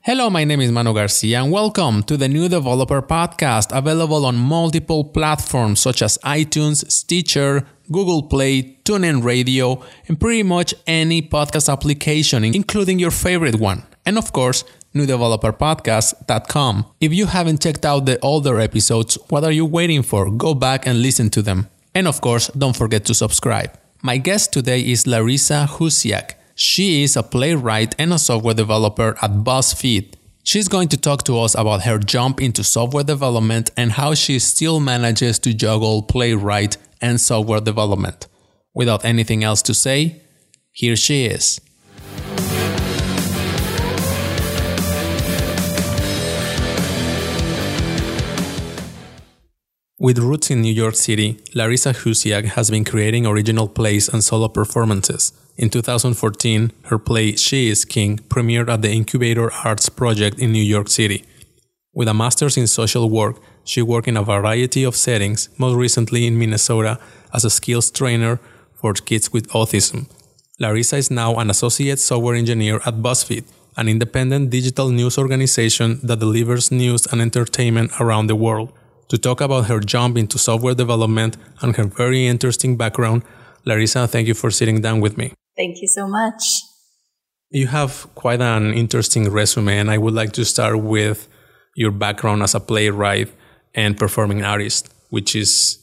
Hello, my name is Manu Garcia and welcome to the New Developer Podcast, available on multiple platforms such as iTunes, Stitcher, Google Play, TuneIn Radio, and pretty much any podcast application, including your favorite one. And of course, newdeveloperpodcast.com. If you haven't checked out the older episodes, what are you waiting for? Go back and listen to them. And of course, don't forget to subscribe. My guest today is Larissa Husiak. She is a playwright and a software developer at BuzzFeed. She's going to talk to us about her jump into software development and how she still manages to juggle playwright and software development. Without anything else to say, here she is. With roots in New York City, Larissa Husiak has been creating original plays and solo performances. In 2014, her play She is King premiered at the Incubator Arts Project in New York City. With a master's in social work, she worked in a variety of settings, most recently in Minnesota as a skills trainer for kids with autism. Larissa is now an associate software engineer at BuzzFeed, an independent digital news organization that delivers news and entertainment around the world. To talk about her jump into software development and her very interesting background, Larissa, thank you for sitting down with me. Thank you so much. You have quite an interesting resume, and I would like to start with your background as a playwright and performing artist, which is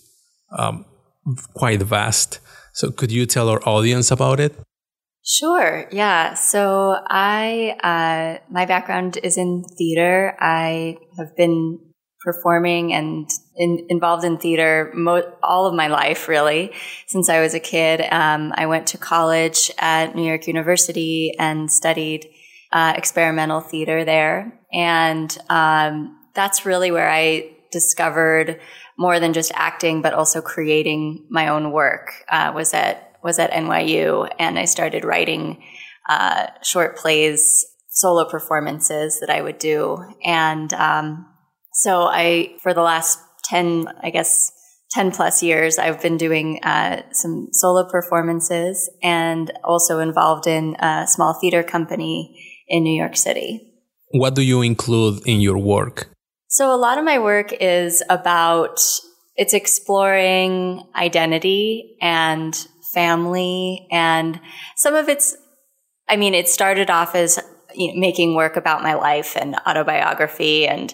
quite vast. So could you tell our audience about it? Sure. Yeah. So my background is in theater. I have been performing and involved in theater all of my life, really, since I was a kid. I went to college at New York University and studied experimental theater there. And that's really where I discovered more than just acting, but also creating my own work, was at NYU. And I started writing short plays, solo performances that I would do. And so for the last 10 plus years, I've been doing some solo performances and also involved in a small theater company in New York City. What do you include in your work? So a lot of my work is it's exploring identity and family, and some of it started off as making work about my life and autobiography. And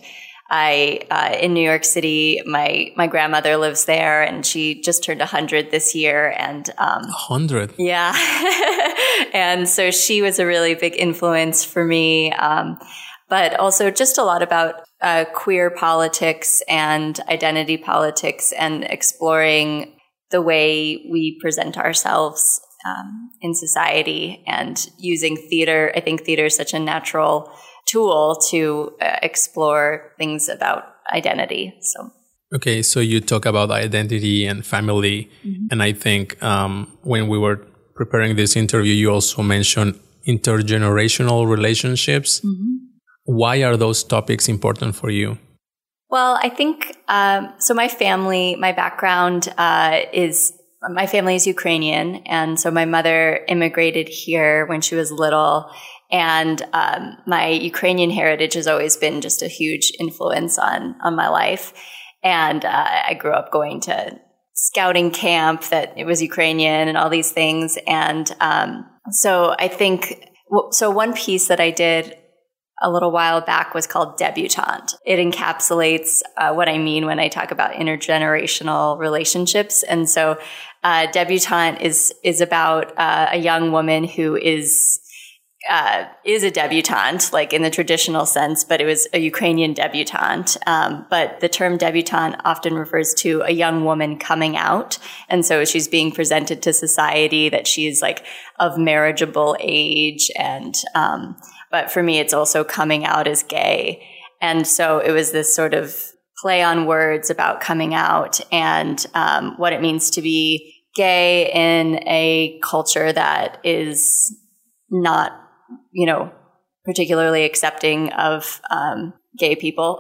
in New York City, my grandmother lives there, and she just turned 100 this year. And 100? Yeah. And so she was a really big influence for me, but also just a lot about queer politics and identity politics and exploring the way we present ourselves in society and using theater. I think theater is such a natural tool to explore things about identity. Okay, so you talk about identity and family, and I think when we were preparing this interview, you also mentioned intergenerational relationships. Why are those topics important for you? Well, I think so. My background my family is Ukrainian, and so my mother immigrated here when she was little. And my Ukrainian heritage has always been just a huge influence on my life. And I grew up going to scouting camp that it was Ukrainian and all these things. And so I think one piece that I did a little while back was called Debutante. It encapsulates what I mean when I talk about intergenerational relationships. And so Debutante is about a young woman who is a debutante, like in the traditional sense, but it was a Ukrainian debutante. But the term debutante often refers to a young woman coming out. And so she's being presented to society that she's like of marriageable age. And, but for me, it's also coming out as gay. And so it was this sort of play on words about coming out and, what it means to be gay in a culture that is not, particularly accepting of gay people.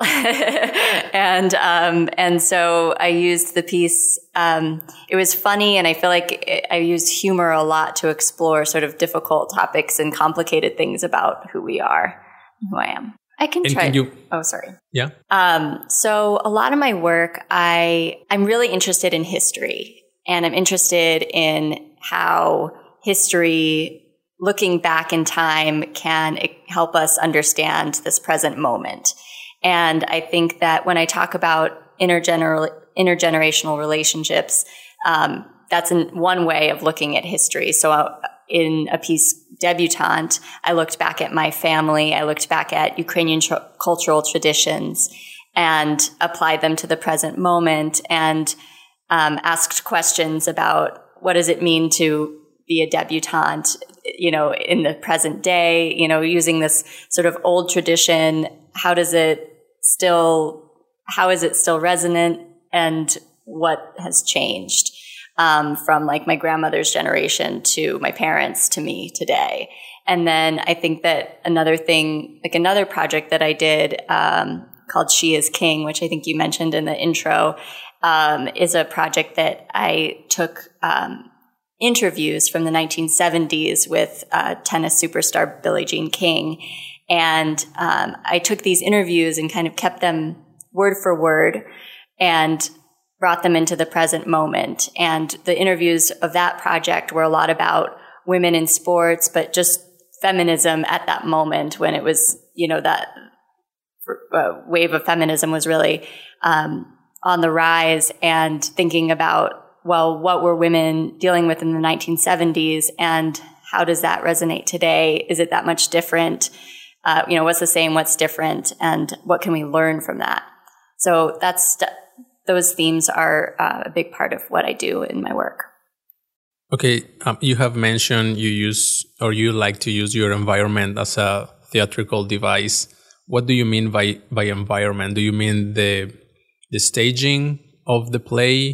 And so I used the piece. It was funny, and I feel like I used humor a lot to explore sort of difficult topics and complicated things about who we are. who I am. I can and try. Can you? Oh, sorry. Yeah. So a lot of my work, I'm really interested in history, and I'm interested in how history, looking back in time, can help us understand this present moment. And I think that when I talk about intergenerational relationships, that's one way of looking at history. So in a piece, Debutante, I looked back at my family. I looked back at Ukrainian cultural traditions and applied them to the present moment, and asked questions about what does it mean to be a debutante, in the present day, using this sort of old tradition. How is it still resonant, and what has changed from like my grandmother's generation to my parents to me today? And then I think that another project that I did called She is King, which I think you mentioned in the intro, is a project that I took interviews from the 1970s with tennis superstar Billie Jean King. And I took these interviews and kind of kept them word for word and brought them into the present moment. And the interviews of that project were a lot about women in sports, but just feminism at that moment when it was, that wave of feminism was really on the rise, and thinking about, well, what were women dealing with in the 1970s, and how does that resonate today? Is it that much different? What's the same, what's different, and what can we learn from that? So those themes are a big part of what I do in my work. Okay, you have mentioned you like to use your environment as a theatrical device. What do you mean by environment? Do you mean the staging of the play?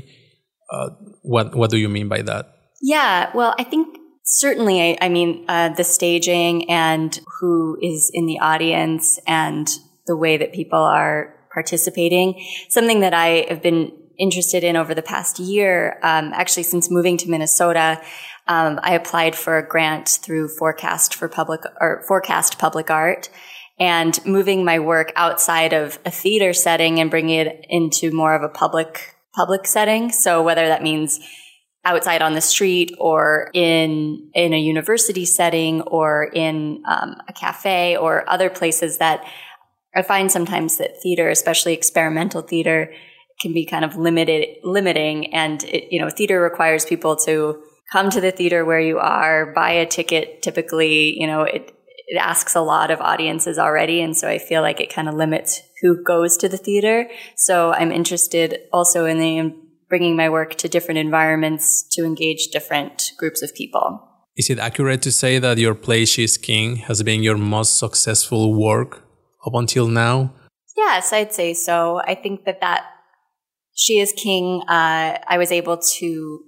What do you mean by that? Yeah, well, I think certainly, I mean the staging and who is in the audience and the way that people are participating. Something that I have been interested in over the past year, actually since moving to Minnesota, I applied for a grant through Forecast Public Art, and moving my work outside of a theater setting and bringing it into more of a public setting. So whether that means outside on the street or in a university setting or in a cafe or other places that I find sometimes that theater, especially experimental theater, can be kind of limiting. And theater requires people to come to the theater where you are, buy a ticket. Typically, it asks a lot of audiences already. And so I feel like it kind of limits who goes to the theater. So I'm interested also in bringing my work to different environments to engage different groups of people. Is it accurate to say that your play, She is King, has been your most successful work up until now? Yes, I'd say so. I think that She is King, I was able to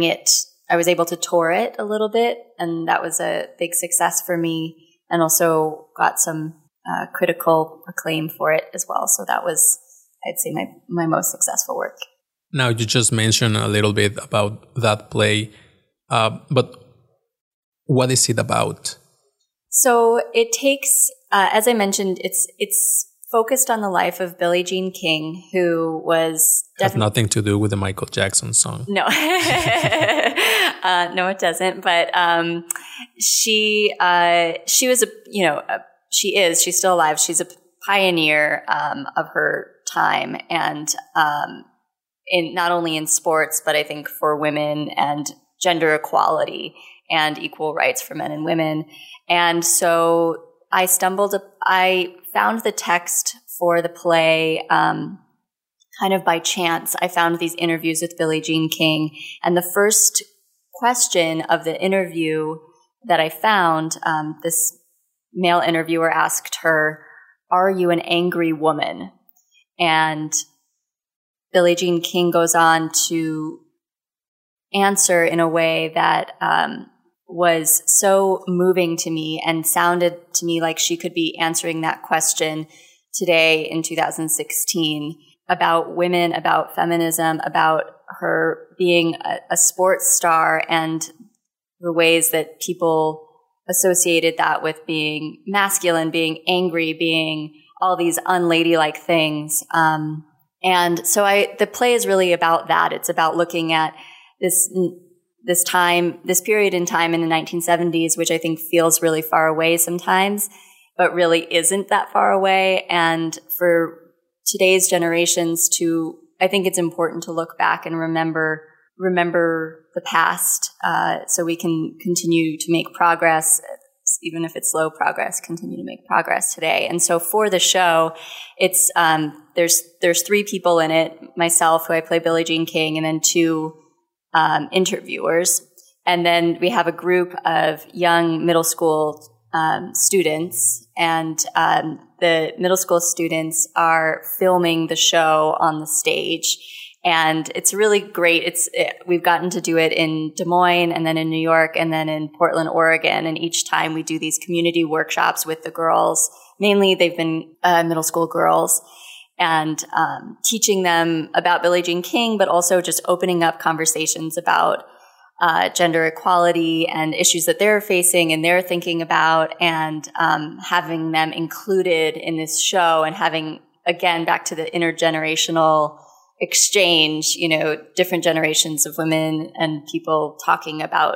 tour it a little bit, and that was a big success for me, and also got some critical acclaim for it as well. So that was, I'd say, my most successful work. Now, you just mentioned a little bit about that play, but what is it about? So it takes, as I mentioned, it's focused on the life of Billie Jean King, who was has nothing to do with the Michael Jackson song. No, no, it doesn't. But she was she's still alive. She's a pioneer of her time, and not only in sports, but I think for women and gender equality and equal rights for men and women. And so I found the text for the play kind of by chance. I found these interviews with Billie Jean King, and the first question of the interview that I found, this male interviewer asked her, "Are you an angry woman?" And Billie Jean King goes on to answer in a way that was so moving to me and sounded to me like she could be answering that question today in 2016 about women, about feminism, about her being a sports star and the ways that people associated that with being masculine, being angry, being all these unladylike things. And so the play is really about that. It's about looking at this period in time in the 1970s, which I think feels really far away sometimes, but really isn't that far away. And for today's generations I think it's important to look back and remember the past, so we can continue to make progress, even if it's slow progress, continue to make progress today. And so for the show, it's, there's 3 people in it, myself, who I play Billie Jean King, and then 2 interviewers. And then we have a group of young middle school students, and the middle school students are filming the show on the stage. And it's really great. We've gotten to do it in Des Moines, and then in New York, and then in Portland, Oregon. And each time we do these community workshops with the girls. Mainly they've been middle school girls, and teaching them about Billie Jean King, but also just opening up conversations about gender equality and issues that they're facing and they're thinking about, and having them included in this show, and having, again, back to the intergenerational exchange, different generations of women and people talking about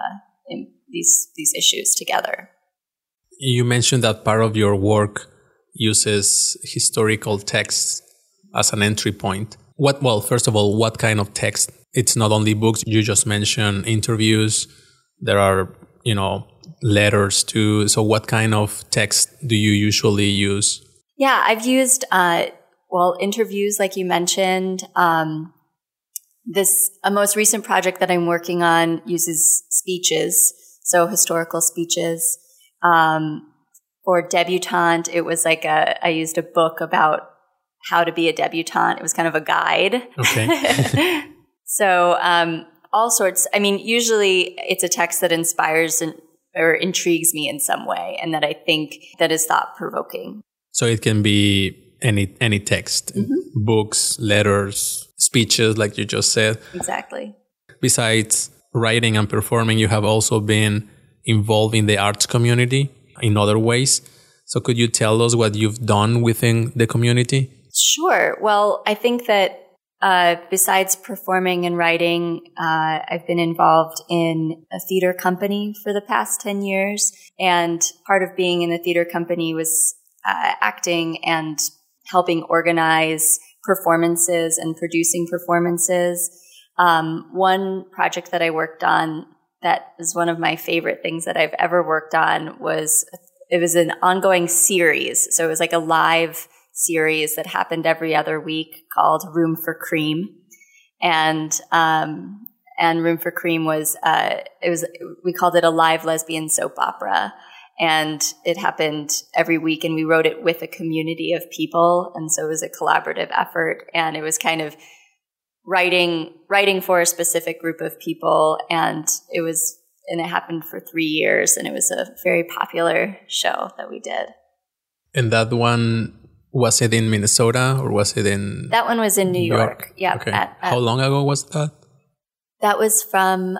these issues together. You mentioned that part of your work uses historical texts as an entry point. First of all, what kind of text? It's not only books. You just mentioned interviews. There are, letters too. So what kind of text do you usually use? Yeah, I've used interviews, like you mentioned. A most recent project that I'm working on uses speeches, so historical speeches. For debutante, it was I used a book about how to be a debutante. It was kind of a guide. Okay. So all sorts. I mean, usually it's a text that inspires or intrigues me in some way, and that I think that is thought-provoking. So it can be any text, mm-hmm. Books, letters, speeches, like you just said. Exactly. Besides writing and performing, you have also been involved in the arts community in other ways. So could you tell us what you've done within the community? Sure. Well, I think that besides performing and writing, I've been involved in a theater company for the past 10 years. And part of being in the theater company was acting and helping organize performances and producing performances. One project that I worked on that is one of my favorite things that I've ever worked on was an ongoing series. So it was like a live series that happened every other week called Room for Cream. And Room for Cream we called it a live lesbian soap opera. And it happened every week, and we wrote it with a community of people. And so it was a collaborative effort, and it was kind of writing for a specific group of people. And it happened for 3 years, and it was a very popular show that we did. And that one, was it in Minnesota or was it in... That one was in New York. Yeah. Okay. How long ago was that? That was from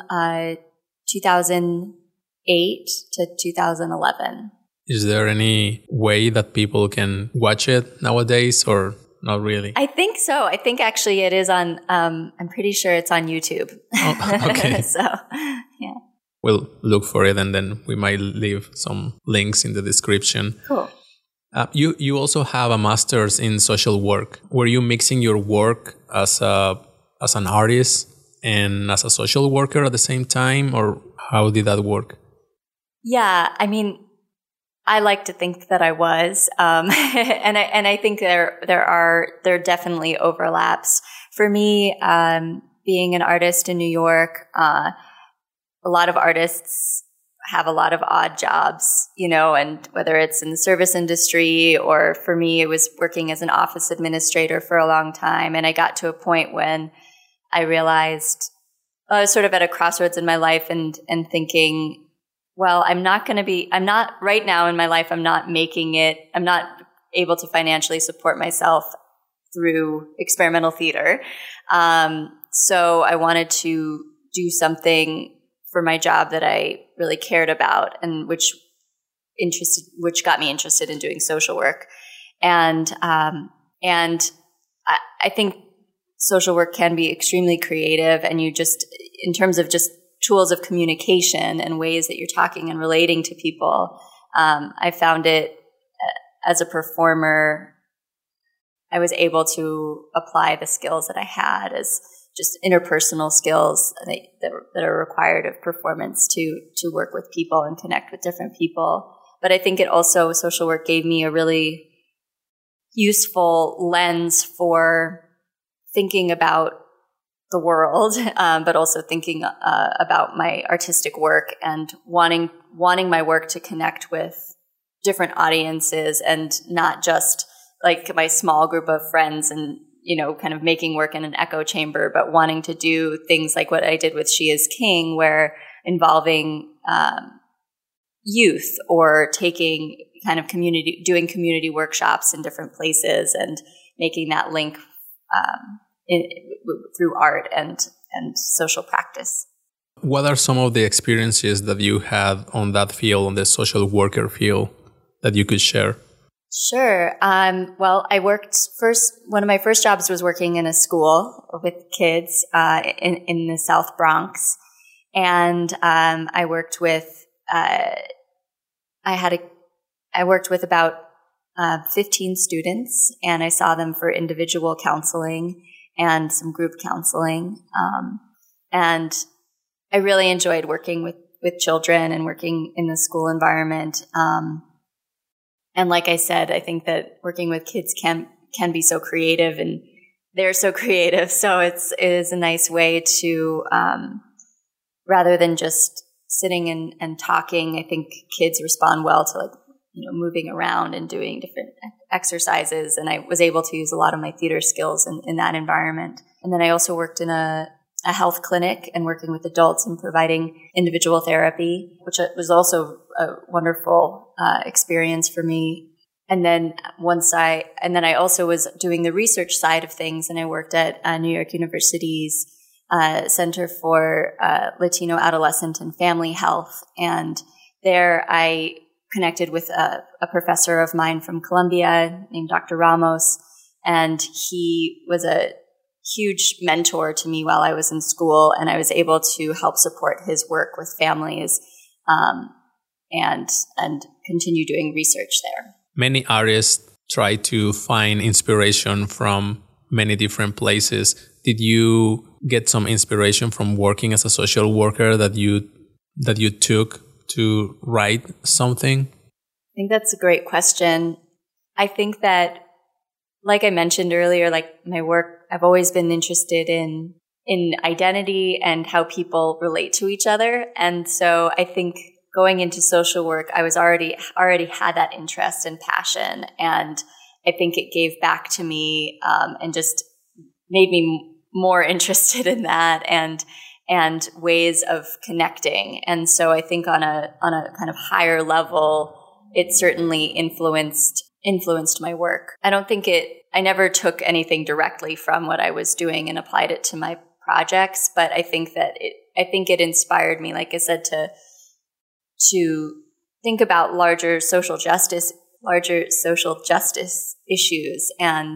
2008 to 2011. Is there any way that people can watch it nowadays, or not really? I think so. I think actually it is on, I'm pretty sure it's on YouTube. Oh, okay. So, yeah. We'll look for it, and then we might leave some links in the description. Cool. You also have a master's in social work. Were you mixing your work as an artist and as a social worker at the same time, or how did that work? Yeah, I mean, I like to think that I was, and I think there are definitely overlaps. For me, being an artist in New York, a lot of artists have a lot of odd jobs, and whether it's in the service industry, or for me, it was working as an office administrator for a long time. And I got to a point when I realized I was sort of at a crossroads in my life and thinking, well, I'm not right now in my life, I'm not able to financially support myself through experimental theater. So I wanted to do something for my job that I really cared about, and which got me interested in doing social work. And I think social work can be extremely creative, and you just, in terms of just tools of communication and ways that you're talking and relating to people, I found it as a performer, I was able to apply the skills that I had as just interpersonal skills that are required of performance to work with people and connect with different people. But I think it also, social work gave me a really useful lens for thinking about the world, but also thinking about my artistic work and wanting my work to connect with different audiences and not just like my small group of friends and, kind of making work in an echo chamber, but wanting to do things like what I did with She is King, where involving youth or taking kind of doing community workshops in different places and making that link through art and social practice. What are some of the experiences that you had on that field, on the social worker field, that you could share? Sure. Well, one of my first jobs was working in a school with kids in the South Bronx. And I worked with about 15 students, and I saw them for individual counseling and some group counseling. And I really enjoyed working with children and working in the school environment. And like I said, I think that working with kids can be so creative, and they're so creative. So it is a nice way to, rather than just sitting and talking, I think kids respond well to moving around and doing different exercises. And I was able to use a lot of my theater skills in that environment. And then I also worked in a health clinic and working with adults and providing individual therapy, which was also a wonderful experience for me. And then I also was doing the research side of things, and I worked at New York University's Center for Latino Adolescent and Family Health. And there I connected with a professor of mine from Columbia named Dr. Ramos, and he was a huge mentor to me while I was in school, and I was able to help support his work with families and continue doing research there. Many artists try to find inspiration from many different places. Did you get some inspiration from working as a social worker that you took to write something? I think that's a great question. I think that, like I mentioned earlier, like my work, I've always been interested in identity and how people relate to each other. And so I think going into social work, I was already had that interest and passion. And I think it gave back to me and just made me more interested in that and ways of connecting. And so I think on a kind of higher level, it certainly influenced my work. I never took anything directly from what I was doing and applied it to my projects, but I think it inspired me, like I said, to think about larger social justice issues and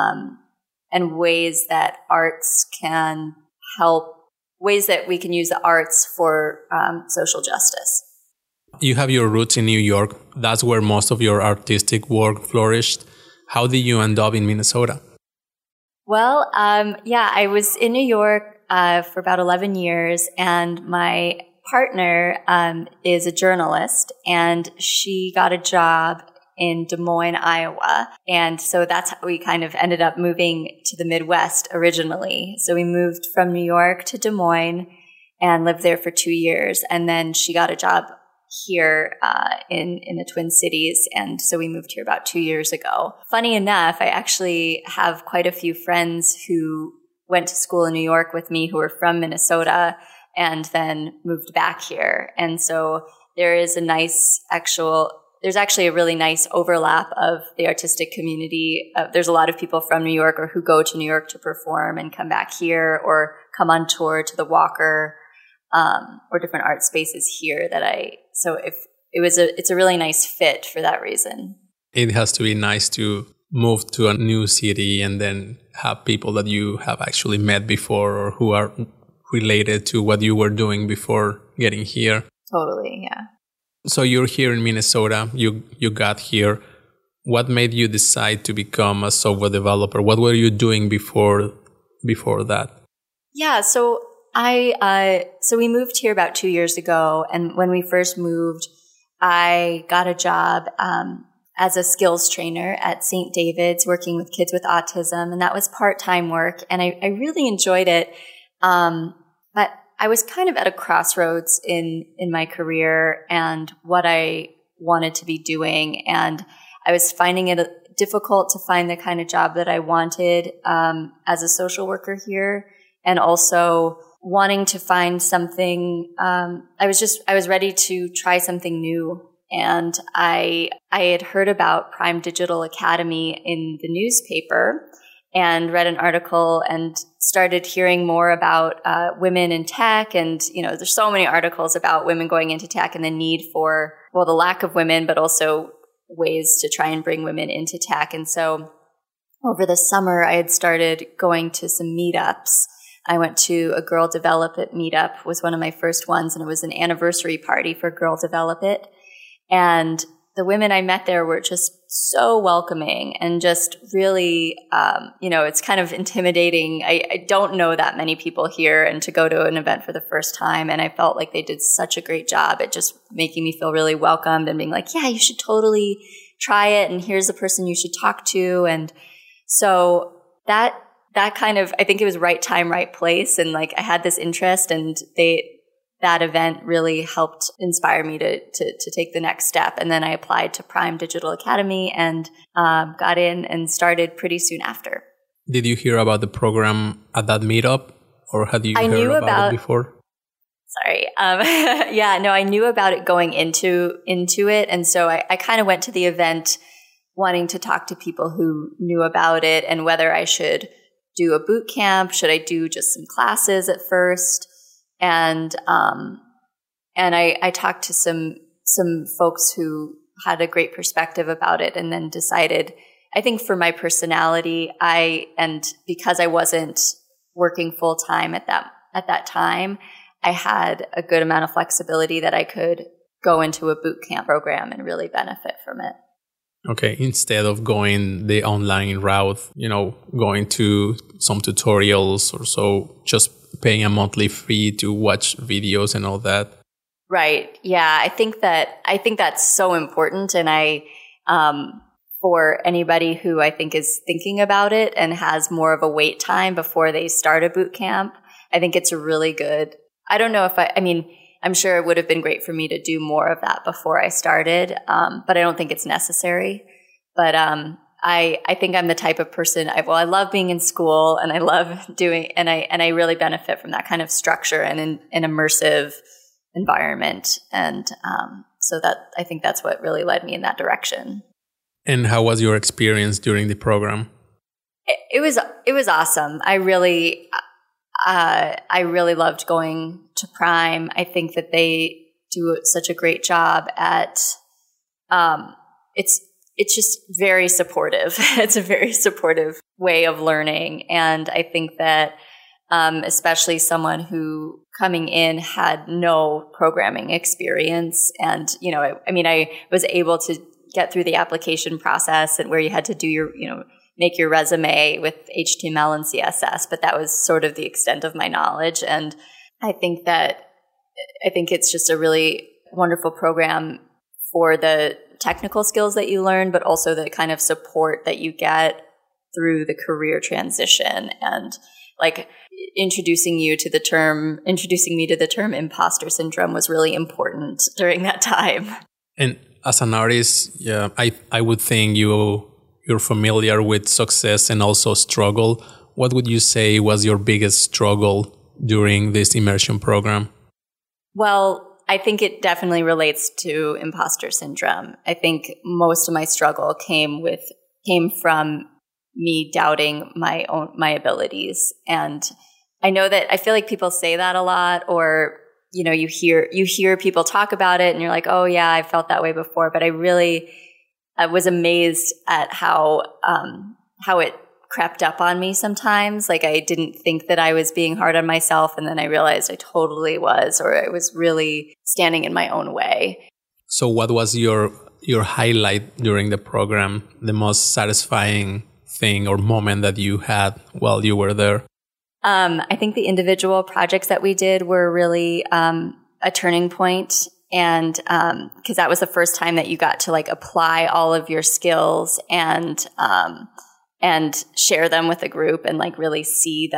ways that arts can help, ways that we can use the arts for social justice. You have your roots in New York. That's where most of your artistic work flourished. How did you end up in Minnesota? Well, I was in New York for about 11 years, and my partner is a journalist, and she got a job in Des Moines, Iowa. And so that's how we kind of ended up moving to the Midwest originally. So we moved from New York to Des Moines and lived there for 2 years. And then she got a job here in the Twin Cities. And so we moved here about 2 years ago. Funny enough, I actually have quite a few friends who went to school in New York with me who are from Minnesota and then moved back here. And so there's actually a really nice overlap of the artistic community. There's a lot of people from New York or who go to New York to perform and come back here or come on tour to the Walker or different art spaces here so if it's a really nice fit for that reason. It has to be nice to move to a new city and then have people that you have actually met before or who are related to what you were doing before getting here. Totally, yeah. So you're here in Minnesota, you got here. What made you decide to become a software developer? What were you doing before that? Yeah, so we moved here about 2 years ago, and when we first moved, I got a job as a skills trainer at St. David's, working with kids with autism, and that was part-time work, and I really enjoyed it. But I was kind of at a crossroads in my career and what I wanted to be doing, and I was finding it difficult to find the kind of job that I wanted as a social worker here, and also wanting to find something. I was ready to try something new, and I had heard about Prime Digital Academy in the newspaper and read an article and started hearing more about women in tech. And, there's so many articles about women going into tech and the need for, the lack of women, but also ways to try and bring women into tech. And so over the summer, I had started going to some meetups. I went to a Girl Develop It meetup, was one of my first ones, and it was an anniversary party for Girl Develop It. And the women I met there were just so welcoming and just really, it's kind of intimidating. I don't know that many people here, and to go to an event for the first time, and I felt like they did such a great job at just making me feel really welcomed and being like, yeah, you should totally try it, and here's the person you should talk to. And so that kind of, I think it was right time, right place, and like I had this interest, and that event really helped inspire me to take the next step. And then I applied to Prime Digital Academy and got in and started pretty soon after. Did you hear about the program at that meetup, or had you heard about it before? Sorry. I knew about it going into it. And so I kind of went to the event wanting to talk to people who knew about it and whether I should do a boot camp. Should I do just some classes at first? And I talked to some folks who had a great perspective about it, and then decided, I think for my personality, and because I wasn't working full time at that time, I had a good amount of flexibility that I could go into a boot camp program and really benefit from it. Okay, instead of going the online route, going to some tutorials or so, just paying a monthly fee to watch videos and all that. Right. Yeah. I think that's so important. And for anybody who I think is thinking about it and has more of a wait time before they start a boot camp, I think it's a really good, I don't know if I'm sure it would have been great for me to do more of that before I started. But I don't think it's necessary. But, I think I'm the type of person, I love being in school, and I love doing, and I really benefit from that kind of structure and an immersive environment. And so I think that's what really led me in that direction. And how was your experience during the program? It was awesome. I really loved going to Prime. I think that they do such a great job at, it's just very supportive. It's a very supportive way of learning. And I think that especially someone who coming in had no programming experience. And, I was able to get through the application process, and where you had to do make your resume with HTML and CSS, but that was sort of the extent of my knowledge. And I think it's just a really wonderful program for the technical skills that you learn, but also the kind of support that you get through the career transition, and like introducing me to the term imposter syndrome was really important during that time. And as an artist, yeah, I would think you're familiar with success and also struggle. What would you say was your biggest struggle during this immersion program? Well, I think it definitely relates to imposter syndrome. I think most of my struggle came from me doubting my abilities. And I know that I feel like people say that a lot, or you hear people talk about it and you're like, oh yeah, I felt that way before. But I was amazed at how it crept up on me sometimes. Like I didn't think that I was being hard on myself. And then I realized I totally was, or I was really standing in my own way. So what was your highlight during the program, the most satisfying thing or moment that you had while you were there? I think the individual projects that we did were really a turning point. And because that was the first time that you got to like apply all of your skills and share them with the group and like really see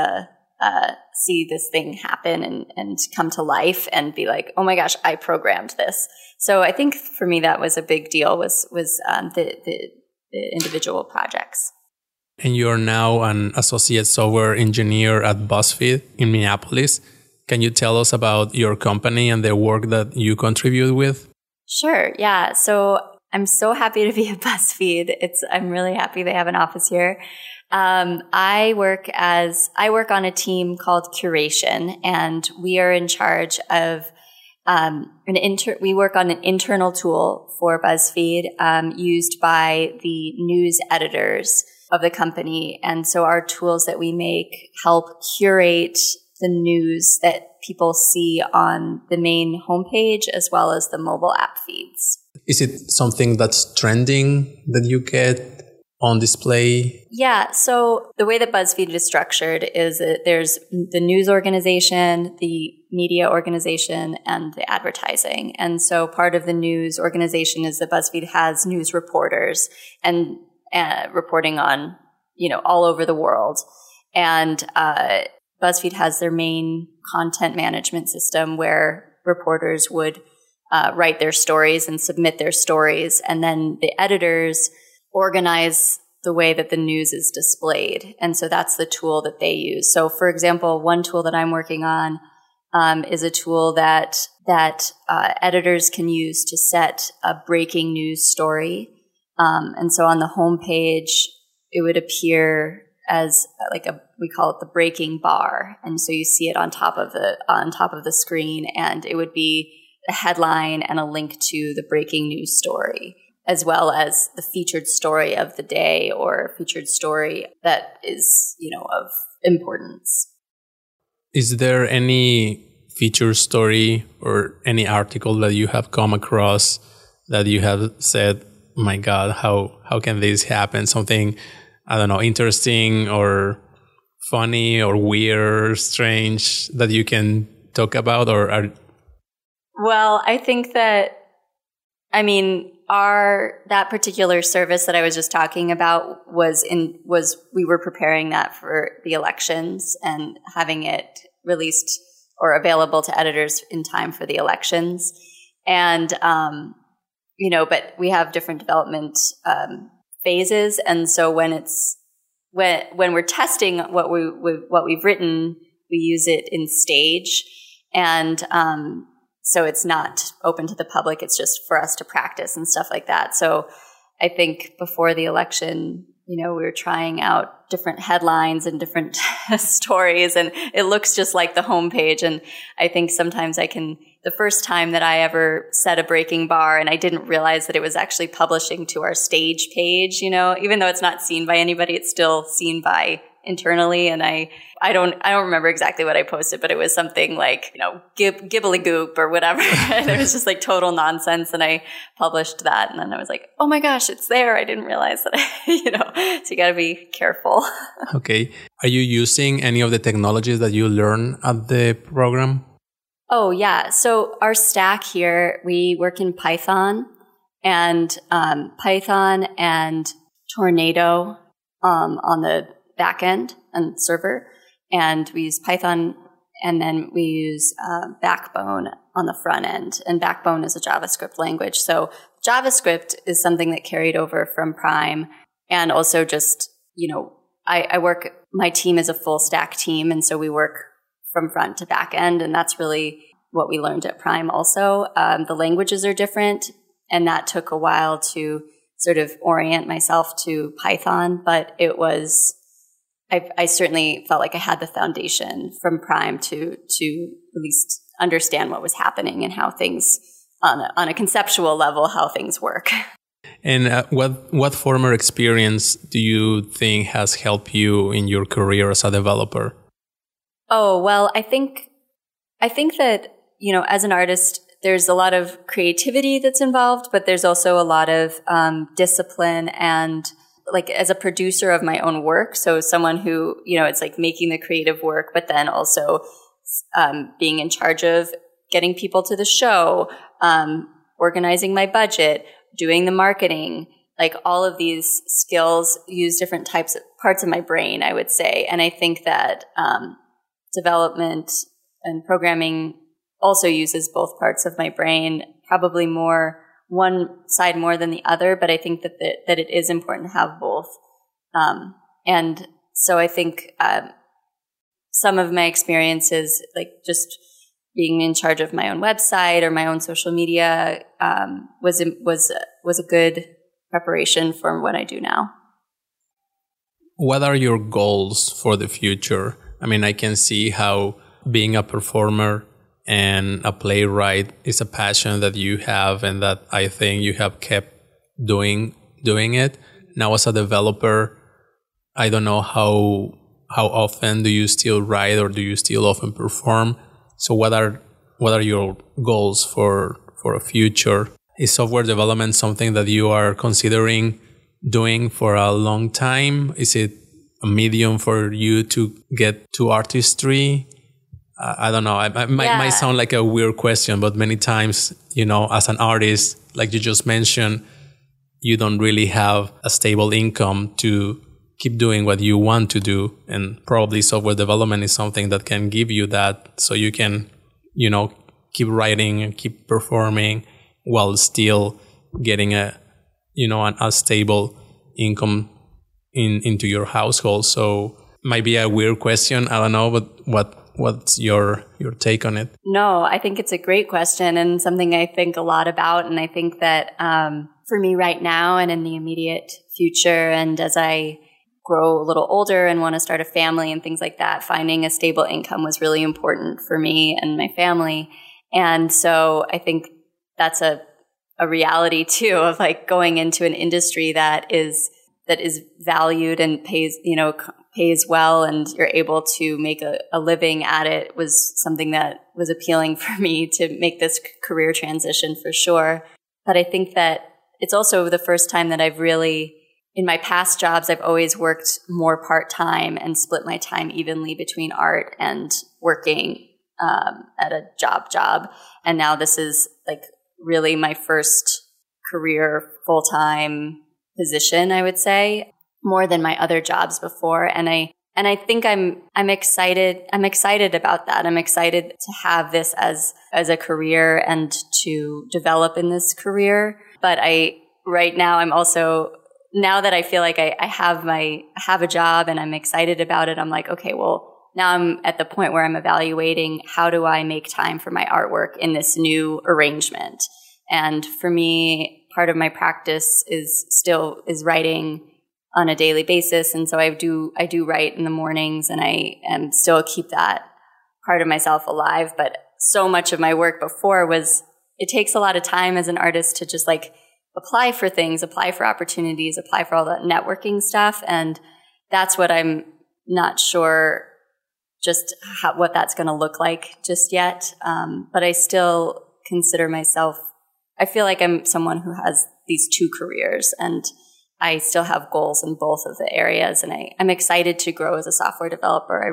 this thing happen and come to life and be like, oh my gosh, I programmed this. So I think for me that was a big deal was the individual projects. And you're now an associate software engineer at BuzzFeed in Minneapolis. Can you tell us about your company and the work that you contribute with? Sure. Yeah. So I'm so happy to be at BuzzFeed. I'm really happy they have an office here. I work on a team called Curation, and we are in charge of we work on an internal tool for BuzzFeed used by the news editors of the company. And so our tools that we make help curate the news that people see on the main homepage as well as the mobile app feeds. Is it something that's trending that you get on display? Yeah. So the way that BuzzFeed is structured is that there's the news organization, the media organization, and the advertising. And so part of the news organization is that BuzzFeed has news reporters and reporting on, all over the world. And BuzzFeed has their main content management system where reporters would write their stories and submit their stories. And then the editors organize the way that the news is displayed. And so that's the tool that they use. So for example, one tool that I'm working on is a tool that editors can use to set a breaking news story. And so on the homepage, it would appear as we call it the breaking bar. And so you see it on top of the screen, and it would be a headline and a link to the breaking news story, as well as the featured story of the day or featured story that is, of importance. Is there any featured story or any article that you have come across that you have said, my God, how can this happen? Something, I don't know, interesting or funny or weird, strange that you can talk about Well, I think that, that particular service that I was just talking about we were preparing that for the elections and having it released or available to editors in time for the elections. And, but we have different development phases. And so when we're testing what we've written, we use it in Stage. And, so it's not open to the public. It's just for us to practice and stuff like that. So I think before the election, we were trying out different headlines and different stories, and it looks just like the homepage. And I think sometimes the first time that I ever set a breaking bar and I didn't realize that it was actually publishing to our Stage page, even though it's not seen by anybody, it's still seen by internally. And I don't remember exactly what I posted, but it was something like, gibbly goop or whatever. And it was just like total nonsense. And I published that. And then I was like, oh my gosh, it's there. I didn't realize that, so you got to be careful. Okay. Are you using any of the technologies that you learn at the program? Oh, yeah. So our stack here, we work in Python and Tornado on the back end and server. And we use Python, and then we use Backbone on the front end. And Backbone is a JavaScript language. So JavaScript is something that carried over from Prime. And also just, my team is a full stack team. And so we work from front to back end. And that's really what we learned at Prime also. The languages are different. And that took a while to sort of orient myself to Python. But it was... I certainly felt like I had the foundation from Prime to at least understand what was happening and how things, on a conceptual level, how things work. And what former experience do you think has helped you in your career as a developer? Oh, well, I think that, as an artist, there's a lot of creativity that's involved, but there's also a lot of discipline and like as a producer of my own work. So someone who, it's like making the creative work, but then also being in charge of getting people to the show, organizing my budget, doing the marketing, like all of these skills use different parts of my brain, I would say. And I think that development and programming also uses both parts of my brain, probably more one side more than the other, but I think that it is important to have both. And so I think some of my experiences, like just being in charge of my own website or my own social media, was a good preparation for what I do now. What are your goals for the future? I mean, I can see how being a performer and a playwright is a passion that you have and that I think you have kept doing it. Now as a developer, I don't know how often do you still write or do you still often perform? So what are your goals for a future? Is software development something that you are considering doing for a long time? Is it a medium for you to get to artistry? I don't know. It might sound like a weird question, but many times, as an artist, like you just mentioned, you don't really have a stable income to keep doing what you want to do. And probably software development is something that can give you that so you can, keep writing and keep performing while still getting a stable income into your household. So might be a weird question. I don't know, but what's your take on it? No, I think it's a great question and something I think a lot about. And I think that for me right now and in the immediate future, and as I grow a little older and want to start a family and things like that, finding a stable income was really important for me and my family. And so I think that's a reality too of like going into an industry that is valued and pays well, and you're able to make a living at it was something that was appealing for me to make this career transition for sure. But I think that it's also the first time that I've really, in my past jobs, I've always worked more part-time and split my time evenly between art and working at a job. And now this is like really my first career full-time position, I would say, more than my other jobs before. And I think I'm excited. I'm excited about that. I'm excited to have this as a career and to develop in this career. But right now I'm also, now that I feel like I have a job and I'm excited about it, I'm like, okay, well, now I'm at the point where I'm evaluating how do I make time for my artwork in this new arrangement. And for me, part of my practice is writing on a daily basis. And so I do write in the mornings, and I am still keep that part of myself alive. But so much of my work before it takes a lot of time as an artist to just like apply for things, apply for opportunities, apply for all that networking stuff. And that's what I'm not sure just what that's going to look like just yet. But I still consider myself, I feel like I'm someone who has these two careers, and I still have goals in both of the areas. And I'm excited to grow as a software developer.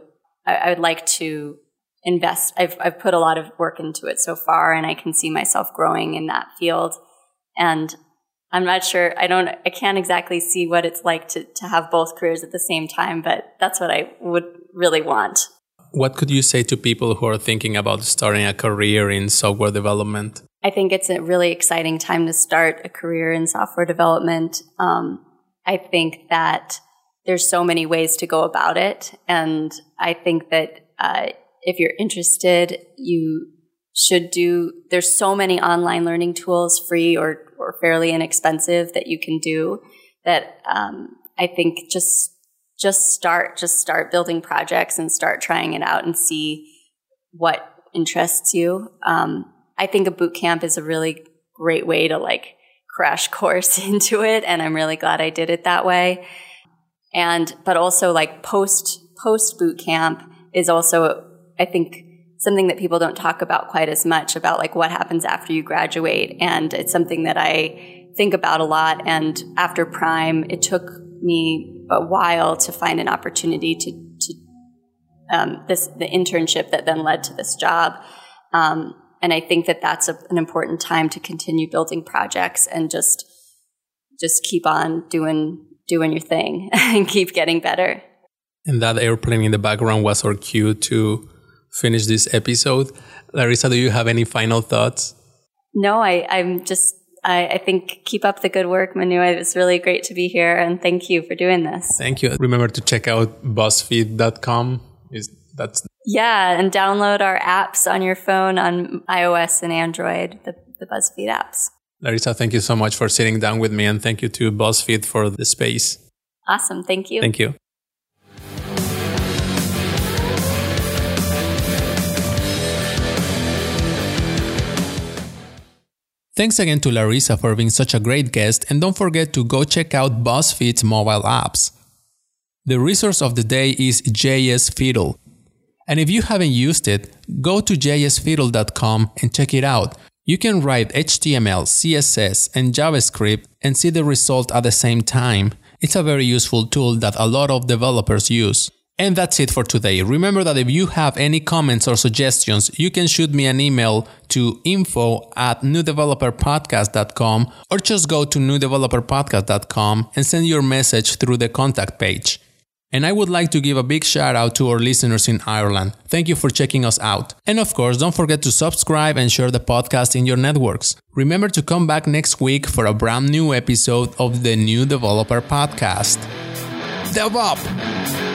I would like to invest. I've put a lot of work into it so far, and I can see myself growing in that field. And I'm not sure, I can't exactly see what it's like to have both careers at the same time, but that's what I would really want. What could you say to people who are thinking about starting a career in software development? I think it's a really exciting time to start a career in software development. I think that there's so many ways to go about it. And I think that if you're interested, you should there's so many online learning tools, free or fairly inexpensive, that you can do that. I think just start building projects and start trying it out and see what interests you. I think a boot camp is a really great way to like crash course into it. And I'm really glad I did it that way. But also like post boot camp is also, I think, something that people don't talk about quite as much, about like what happens after you graduate. And it's something that I think about a lot. And after Prime, it took me a while to find an opportunity to the internship that then led to this job. And I think that that's an important time to continue building projects and just keep on doing your thing and keep getting better. And that airplane in the background was our cue to finish this episode. Larissa, do you have any final thoughts? No, I think keep up the good work, Manu. It was really great to be here, and thank you for doing this. Thank you. Remember to check out BuzzFeed.com. Yeah, and download our apps on your phone on iOS and Android, the BuzzFeed apps. Larissa, thank you so much for sitting down with me, and thank you to BuzzFeed for the space. Awesome. Thank you. Thank you. Thanks again to Larissa for being such a great guest, and don't forget to go check out BuzzFeed's mobile apps. The resource of the day is JS Fiddle. And if you haven't used it, go to jsfiddle.com and check it out. You can write HTML, CSS, and JavaScript and see the result at the same time. It's a very useful tool that a lot of developers use. And that's it for today. Remember that if you have any comments or suggestions, you can shoot me an email to info@newdeveloperpodcast.com or just go to newdeveloperpodcast.com and send your message through the contact page. And I would like to give a big shout out to our listeners in Ireland. Thank you for checking us out. And of course, don't forget to subscribe and share the podcast in your networks. Remember to come back next week for a brand new episode of the New Developer Podcast. Dev up!